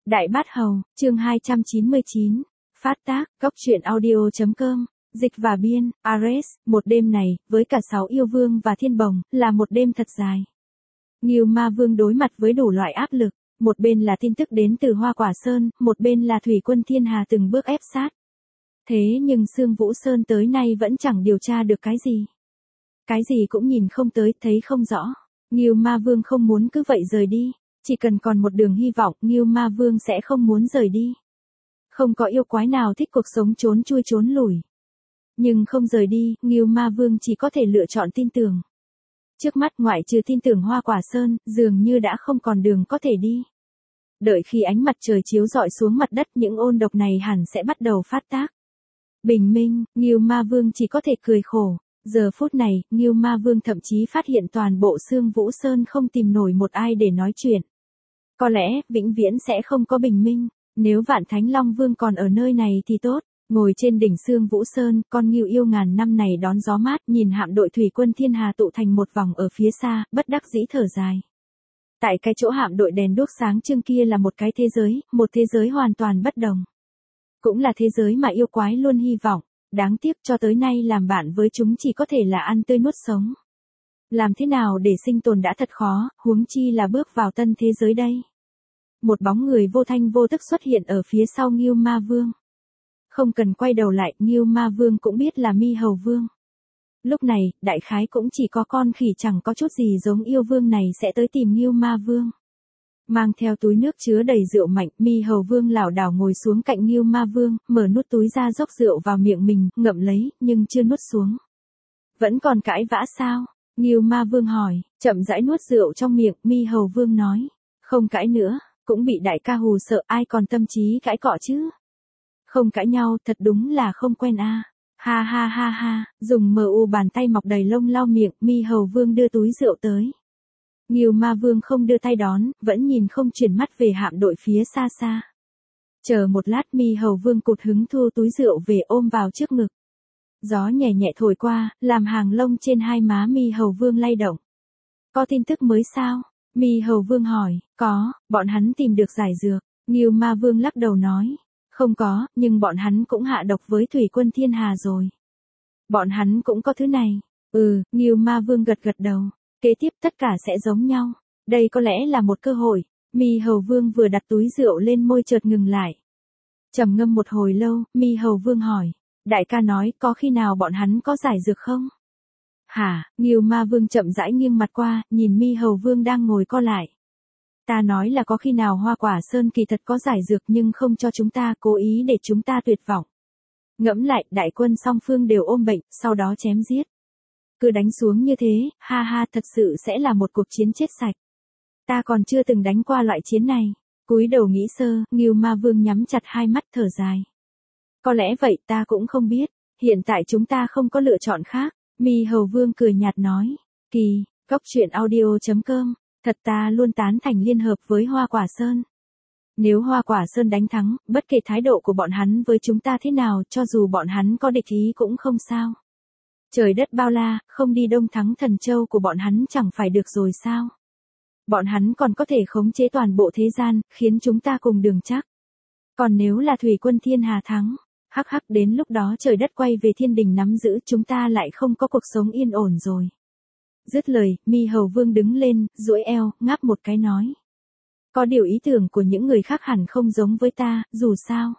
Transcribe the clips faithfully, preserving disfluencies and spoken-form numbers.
Đại Bát Hầu, chương hai trăm chín mươi chín. Phát tác, góc truyện audio.com, dịch và biên, Ares, một đêm này, với cả sáu yêu vương và thiên bồng, là một đêm thật dài. Ngưu Ma Vương đối mặt với đủ loại áp lực, một bên là tin tức đến từ Hoa Quả Sơn, một bên là thủy quân thiên hà từng bước ép sát. Thế nhưng Sương Vũ Sơn tới nay vẫn chẳng điều tra được cái gì. Cái gì cũng nhìn không tới, thấy không rõ. Ngưu Ma Vương không muốn cứ vậy rời đi. Chỉ cần còn một đường hy vọng, Ngưu Ma Vương sẽ không muốn rời đi. Không có yêu quái nào thích cuộc sống trốn chui trốn lủi. Nhưng không rời đi, Ngưu Ma Vương chỉ có thể lựa chọn tin tưởng. Trước mắt ngoại trừ tin tưởng Hoa Quả Sơn, dường như đã không còn đường có thể đi. Đợi khi ánh mặt trời chiếu rọi xuống mặt đất, những ôn độc này hẳn sẽ bắt đầu phát tác. Bình minh, Ngưu Ma Vương chỉ có thể cười khổ. Giờ phút này, Ngưu Ma Vương thậm chí phát hiện toàn bộ Sương Vũ Sơn không tìm nổi một ai để nói chuyện. Có lẽ, vĩnh viễn sẽ không có bình minh. Nếu Vạn Thánh Long Vương còn ở nơi này thì tốt. Ngồi trên đỉnh Sương Vũ Sơn, con ngưu yêu ngàn năm này đón gió mát, nhìn hạm đội thủy quân thiên hà tụ thành một vòng ở phía xa, bất đắc dĩ thở dài. Tại cái chỗ hạm đội đèn đuốc sáng trưng kia là một cái thế giới, một thế giới hoàn toàn bất đồng. Cũng là thế giới mà yêu quái luôn hy vọng. Đáng tiếc cho tới nay làm bạn với chúng chỉ có thể là ăn tươi nuốt sống. Làm thế nào để sinh tồn đã thật khó, huống chi là bước vào tân thế giới đây. Một bóng người vô thanh vô tức xuất hiện ở phía sau Ngưu Ma Vương. Không cần quay đầu lại, Ngưu Ma Vương cũng biết là Mi Hầu Vương. Lúc này, đại khái cũng chỉ có con khỉ chẳng có chút gì giống yêu vương này sẽ tới tìm Ngưu Ma Vương. Mang theo túi nước chứa đầy rượu mạnh, Mi Hầu Vương lảo đảo ngồi xuống cạnh Ngưu Ma Vương, mở nút túi ra dốc rượu vào miệng mình, ngậm lấy, nhưng chưa nuốt xuống. Vẫn còn cãi vã sao? Ngưu Ma Vương hỏi, chậm rãi nuốt rượu trong miệng, Mi Hầu Vương nói, không cãi nữa, cũng bị đại ca hù sợ, ai còn tâm trí cãi cọ chứ? Không cãi nhau, thật đúng là không quen a. À. Ha ha ha ha, dùng mờ u bàn tay mọc đầy lông lau miệng, Mi Hầu Vương đưa túi rượu tới. Ngưu Ma Vương không đưa tay đón, vẫn nhìn không chuyển mắt về hạm đội phía xa xa. Chờ một lát, Mi Hầu Vương cụt hứng thu túi rượu về ôm vào trước ngực. Gió nhẹ nhẹ thổi qua, làm hàng lông trên hai má Mi Hầu Vương lay động. Có tin tức mới sao? Mi Hầu Vương hỏi, có, bọn hắn tìm được giải dược. Ngưu Ma Vương lắc đầu nói, không có, nhưng bọn hắn cũng hạ độc với thủy quân thiên hà rồi. Bọn hắn cũng có thứ này. Ừ, Ngưu Ma Vương gật gật đầu. Kế tiếp tất cả sẽ giống nhau. Đây có lẽ là một cơ hội. Mi Hầu Vương vừa đặt túi rượu lên môi chợt ngừng lại. Trầm ngâm một hồi lâu, Mi Hầu Vương hỏi. Đại ca nói có khi nào bọn hắn có giải dược không? Hả? Ngưu Ma Vương chậm rãi nghiêng mặt qua, nhìn Mi Hầu Vương đang ngồi co lại. Ta nói là có khi nào Hoa Quả Sơn kỳ thật có giải dược nhưng không cho chúng ta, cố ý để chúng ta tuyệt vọng. Ngẫm lại, đại quân song phương đều ôm bệnh, sau đó chém giết. Cứ đánh xuống như thế, ha ha, thật sự sẽ là một cuộc chiến chết sạch. Ta còn chưa từng đánh qua loại chiến này. Cúi đầu nghĩ sơ, Ngưu Ma Vương nhắm chặt hai mắt thở dài. Có lẽ vậy, ta cũng không biết. Hiện tại chúng ta không có lựa chọn khác. Mi Hầu Vương cười nhạt nói. Kỳ, góc truyện audio.com, thật ta luôn tán thành liên hợp với Hoa Quả Sơn. Nếu Hoa Quả Sơn đánh thắng, bất kể thái độ của bọn hắn với chúng ta thế nào, cho dù bọn hắn có địch ý cũng không sao. Trời đất bao la, không đi Đông Thắng Thần Châu của bọn hắn chẳng phải được rồi sao? Bọn hắn còn có thể khống chế toàn bộ thế gian, khiến chúng ta cùng đường chắc. Còn nếu là thủy quân thiên hà thắng, hắc hắc, đến lúc đó trời đất quay về thiên đình nắm giữ, chúng ta lại không có cuộc sống yên ổn rồi. Dứt lời, Mi Hầu Vương đứng lên, duỗi eo, ngáp một cái nói. Có điều ý tưởng của những người khác hẳn không giống với ta, dù sao.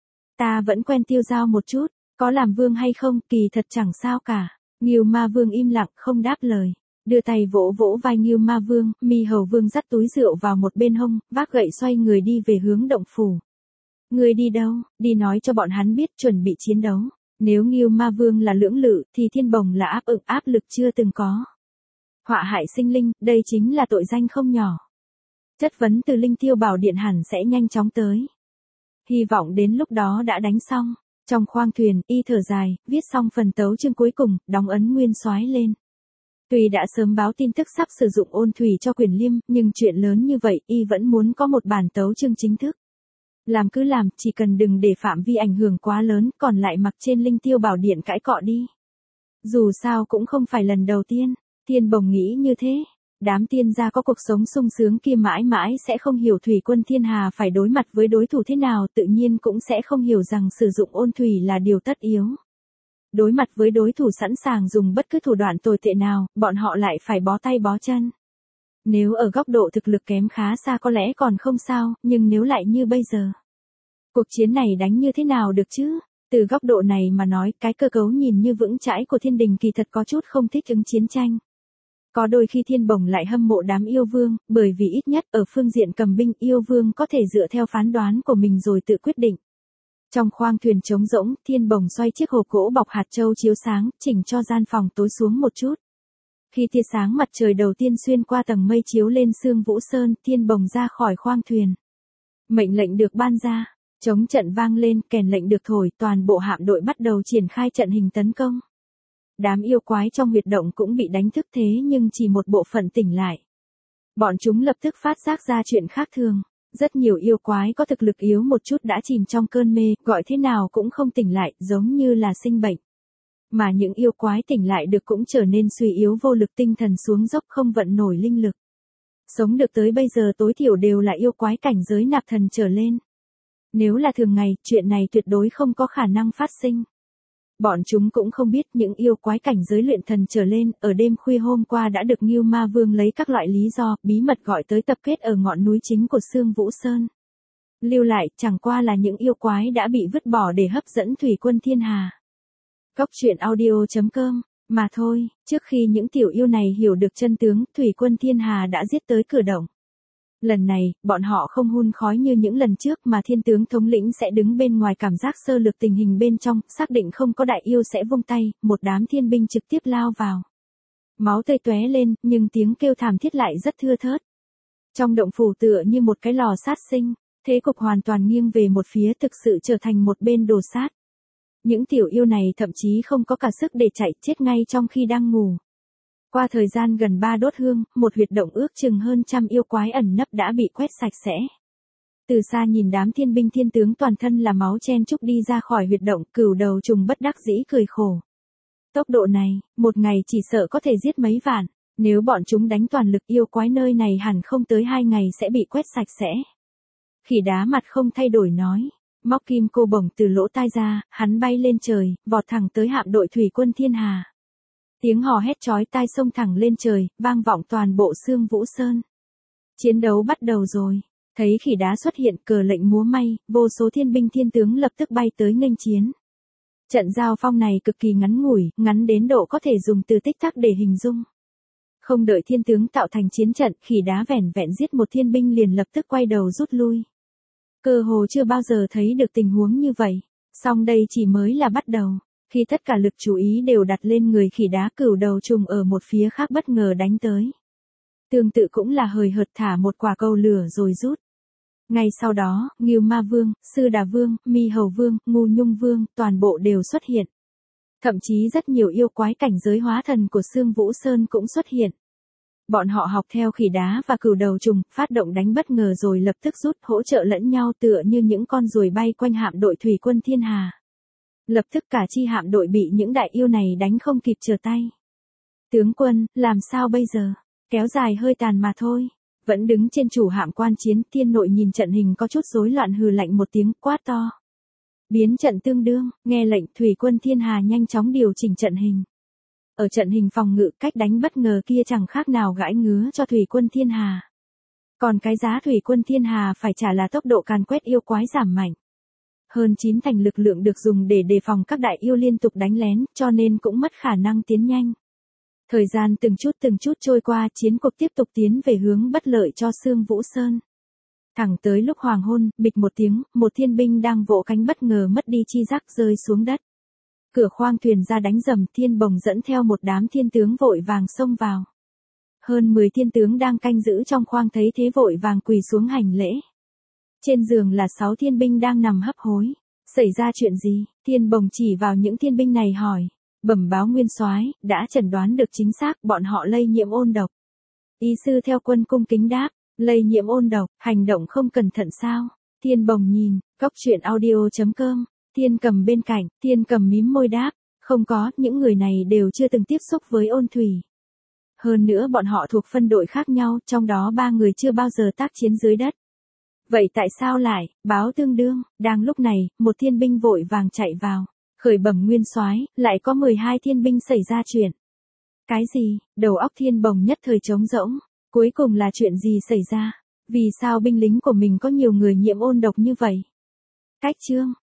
Ta vẫn quen tiêu dao một chút. Có làm vương hay không, kỳ thật chẳng sao cả. Ngưu Ma Vương im lặng, không đáp lời. Đưa tay vỗ vỗ vai Ngưu Ma Vương, Mi Hầu Vương dắt túi rượu vào một bên hông, vác gậy xoay người đi về hướng động phủ. Người đi đâu? Đi nói cho bọn hắn biết, chuẩn bị chiến đấu. Nếu Ngưu Ma Vương là lưỡng lự, thì thiên bồng là áp ức áp lực chưa từng có. Họa hại sinh linh, đây chính là tội danh không nhỏ. Chất vấn từ Linh Tiêu Bảo Điện hẳn sẽ nhanh chóng tới. Hy vọng đến lúc đó đã đánh xong. Trong khoang thuyền, y thở dài, viết xong phần tấu chương cuối cùng, đóng ấn nguyên soái lên. Tuy đã sớm báo tin tức sắp sử dụng ôn thủy cho Quyền Liêm, nhưng chuyện lớn như vậy, y vẫn muốn có một bản tấu chương chính thức. Làm cứ làm, chỉ cần đừng để phạm vi ảnh hưởng quá lớn, còn lại mặc trên Linh Tiêu Bảo Điện cãi cọ đi. Dù sao cũng không phải lần đầu tiên, Thiên Bồng nghĩ như thế. Đám tiên gia có cuộc sống sung sướng kia mãi mãi sẽ không hiểu thủy quân thiên hà phải đối mặt với đối thủ thế nào, tự nhiên cũng sẽ không hiểu rằng sử dụng ôn thủy là điều tất yếu. Đối mặt với đối thủ sẵn sàng dùng bất cứ thủ đoạn tồi tệ nào, bọn họ lại phải bó tay bó chân. Nếu ở góc độ thực lực kém khá xa có lẽ còn không sao, nhưng nếu lại như bây giờ, cuộc chiến này đánh như thế nào được chứ? Từ góc độ này mà nói, cái cơ cấu nhìn như vững chãi của thiên đình kỳ thật có chút không thích ứng chiến tranh. Có đôi khi thiên bồng lại hâm mộ đám yêu vương, bởi vì ít nhất ở phương diện cầm binh yêu vương có thể dựa theo phán đoán của mình rồi tự quyết định. Trong khoang thuyền trống rỗng, thiên bồng xoay chiếc hộp gỗ bọc hạt châu chiếu sáng, chỉnh cho gian phòng tối xuống một chút. Khi tia sáng mặt trời đầu tiên xuyên qua tầng mây chiếu lên Sương Vũ Sơn, thiên bồng ra khỏi khoang thuyền. Mệnh lệnh được ban ra, trống trận vang lên, kèn lệnh được thổi, toàn bộ hạm đội bắt đầu triển khai trận hình tấn công. Đám yêu quái trong huyệt động cũng bị đánh thức thế nhưng chỉ một bộ phận tỉnh lại. Bọn chúng lập tức phát giác ra chuyện khác thường. Rất nhiều yêu quái có thực lực yếu một chút đã chìm trong cơn mê, gọi thế nào cũng không tỉnh lại, giống như là sinh bệnh. Mà những yêu quái tỉnh lại được cũng trở nên suy yếu vô lực, tinh thần xuống dốc, không vận nổi linh lực. Sống được tới bây giờ tối thiểu đều là yêu quái cảnh giới nạp thần trở lên. Nếu là thường ngày, chuyện này tuyệt đối không có khả năng phát sinh. Bọn chúng cũng không biết những yêu quái cảnh giới luyện thần trở lên, ở đêm khuya hôm qua đã được Ngưu Ma Vương lấy các loại lý do, bí mật gọi tới tập kết ở ngọn núi chính của Sương Vũ Sơn. Lưu lại, chẳng qua là những yêu quái đã bị vứt bỏ để hấp dẫn thủy quân thiên hà. Cốc truyện audio chấm com, mà thôi, trước khi những tiểu yêu này hiểu được chân tướng, thủy quân thiên hà đã giết tới cửa động. Lần này, bọn họ không hun khói như những lần trước mà thiên tướng thống lĩnh sẽ đứng bên ngoài cảm giác sơ lược tình hình bên trong, xác định không có đại yêu sẽ vung tay, một đám thiên binh trực tiếp lao vào. Máu tươi tóe lên, nhưng tiếng kêu thảm thiết lại rất thưa thớt. Trong động phủ tựa như một cái lò sát sinh, thế cục hoàn toàn nghiêng về một phía, thực sự trở thành một bên đồ sát. Những tiểu yêu này thậm chí không có cả sức để chạy, chết ngay trong khi đang ngủ. Qua thời gian gần ba đốt hương, một huyệt động ước chừng hơn trăm yêu quái ẩn nấp đã bị quét sạch sẽ. Từ xa nhìn đám thiên binh thiên tướng toàn thân là máu chen chúc đi ra khỏi huyệt động, cửu đầu trùng bất đắc dĩ cười khổ. Tốc độ này, một ngày chỉ sợ có thể giết mấy vạn, nếu bọn chúng đánh toàn lực yêu quái nơi này hẳn không tới hai ngày sẽ bị quét sạch sẽ. Khỉ đá mặt không thay đổi nói, móc kim cô bổng từ lỗ tai ra, hắn bay lên trời, vọt thẳng tới hạm đội thủy quân thiên hà. Tiếng hò hét chói tai xông thẳng lên trời, vang vọng toàn bộ Sương Vũ Sơn. Chiến đấu bắt đầu rồi. Thấy khỉ đá xuất hiện, cờ lệnh múa may, vô số thiên binh thiên tướng lập tức bay tới nghênh chiến. Trận giao phong này cực kỳ ngắn ngủi, ngắn đến độ có thể dùng từ tích tắc để hình dung. Không đợi thiên tướng tạo thành chiến trận, khỉ đá vẻn vẹn giết một thiên binh liền lập tức quay đầu rút lui. Cơ hồ chưa bao giờ thấy được tình huống như vậy. Song đây chỉ mới là bắt đầu. Khi tất cả lực chú ý đều đặt lên người khỉ đá, cửu đầu trùng ở một phía khác bất ngờ đánh tới. Tương tự cũng là hời hợt thả một quả cầu lửa rồi rút. Ngay sau đó, Ngưu Ma Vương, Sư Đà Vương, Mi Hầu Vương, Ngu Nhung Vương, toàn bộ đều xuất hiện. Thậm chí rất nhiều yêu quái cảnh giới hóa thần của Sương Vũ Sơn cũng xuất hiện. Bọn họ học theo khỉ đá và cửu đầu trùng, phát động đánh bất ngờ rồi lập tức rút, hỗ trợ lẫn nhau tựa như những con ruồi bay quanh hạm đội thủy quân thiên hà. Lập tức cả chi hạm đội bị những đại yêu này đánh không kịp trở tay. Tướng quân, làm sao bây giờ? Kéo dài hơi tàn mà thôi. Vẫn đứng trên chủ hạm quan chiến, Thiên Nội nhìn trận hình có chút rối loạn hừ lạnh một tiếng, quát to. Biến trận tương đương, nghe lệnh, thủy quân thiên hà nhanh chóng điều chỉnh trận hình. Ở trận hình phòng ngự, cách đánh bất ngờ kia chẳng khác nào gãi ngứa cho thủy quân thiên hà. Còn cái giá thủy quân thiên hà phải trả là tốc độ càn quét yêu quái giảm mạnh. Hơn chín thành lực lượng được dùng để đề phòng các đại yêu liên tục đánh lén, cho nên cũng mất khả năng tiến nhanh. Thời gian từng chút từng chút trôi qua, chiến cuộc tiếp tục tiến về hướng bất lợi cho Sương Vũ Sơn. Thẳng tới lúc hoàng hôn, bịch một tiếng, một thiên binh đang vỗ cánh bất ngờ mất đi chi giác rơi xuống đất. Cửa khoang thuyền ra đánh rầm, thiên bồng dẫn theo một đám thiên tướng vội vàng xông vào. Hơn mười thiên tướng đang canh giữ trong khoang thấy thế vội vàng quỳ xuống hành lễ. Trên giường là sáu thiên binh đang nằm hấp hối. Xảy ra chuyện gì? Thiên bồng chỉ vào những thiên binh này hỏi. Bẩm báo nguyên soái, đã chẩn đoán được chính xác, bọn họ lây nhiễm ôn độc. Ý sư theo quân cung kính đáp, lây nhiễm ôn độc, hành động không cẩn thận sao? Thiên bồng nhìn, cốc truyện audio chấm com, Thiên cầm bên cạnh, Thiên cầm mím môi đáp, không có, những người này đều chưa từng tiếp xúc với ôn thủy. Hơn nữa bọn họ thuộc phân đội khác nhau, trong đó ba người chưa bao giờ tác chiến dưới đất. Vậy tại sao lại, báo tương đương, đang lúc này, một thiên binh vội vàng chạy vào. Khởi bẩm nguyên soái, lại có mười hai thiên binh xảy ra chuyện. Cái gì, đầu óc Thiên Bồng nhất thời trống rỗng, cuối cùng là chuyện gì xảy ra? Vì sao binh lính của mình có nhiều người nhiễm ôn độc như vậy? Cách chương